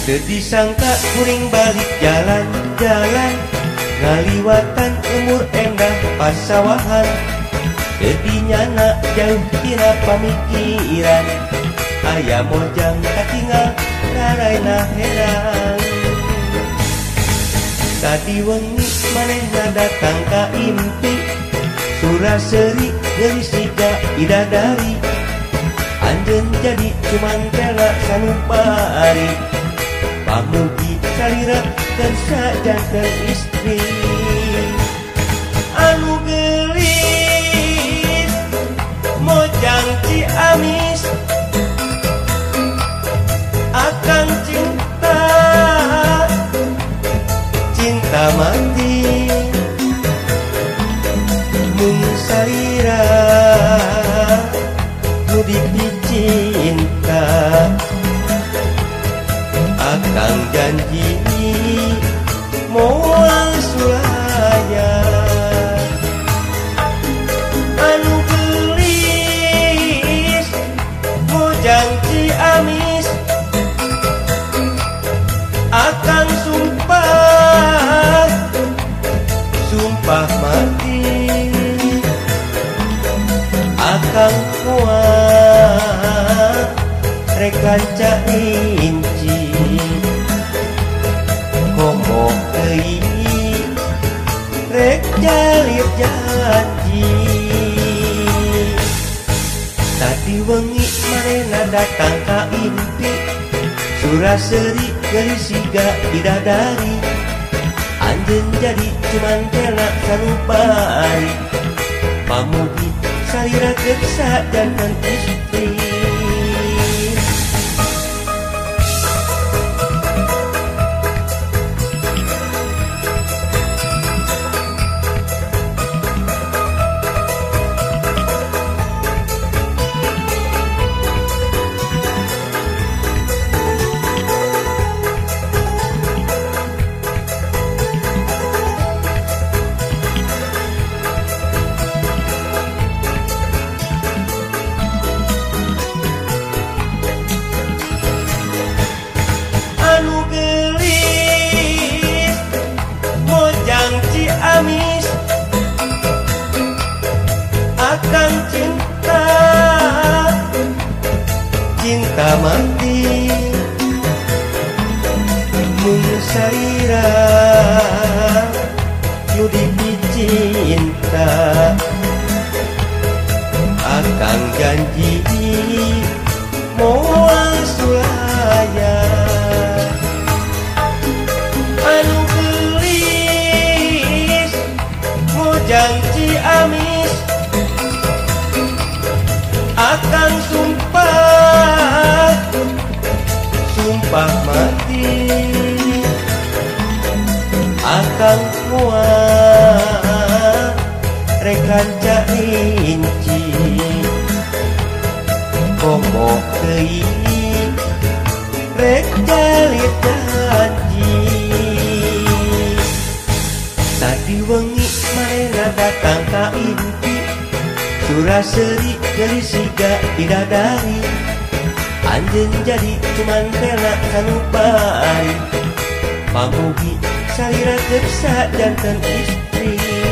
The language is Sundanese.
Teu disangka kuring balik jalan-jalan, ngaliwatan umur endah pasawahan. Teu dinyana jauh tina pamikiran, aya mojang katinggal raraina heran. Tadi wengi manehna datang ka impi, suraseri geus siga bidadari. Anjeun jadi cuman rela sanubari, pamugi salira dan sajanten istri. Anu geulis mojang Ciamis, akang cinta mati mung salira nu dicinta. Akang janji moal sulaya, anu geulis mojang Ciamis, akang sumpah mati. Akang moal rek kanca inci, komo deui rek jalir janji. Tadi wengi manehna datang ka impi, suraseri geus siga bidadari. Anjeun jadi cuman rela sanubari, pamugi salira geus sajanten istri. Ciamis, akang cinta mati mung salira nu dicinta. Akang janji moal sulaya, anu mojang Ciamis, akang sumpah mati. Akang moal rek kanca inci, komo deui rek jalir janji. Tadi wengi manehna datang ka impi, suraseri geus siga bidadari. Anjeun jadi cuman rela sanubari, pamugi salira geus sajanten istri.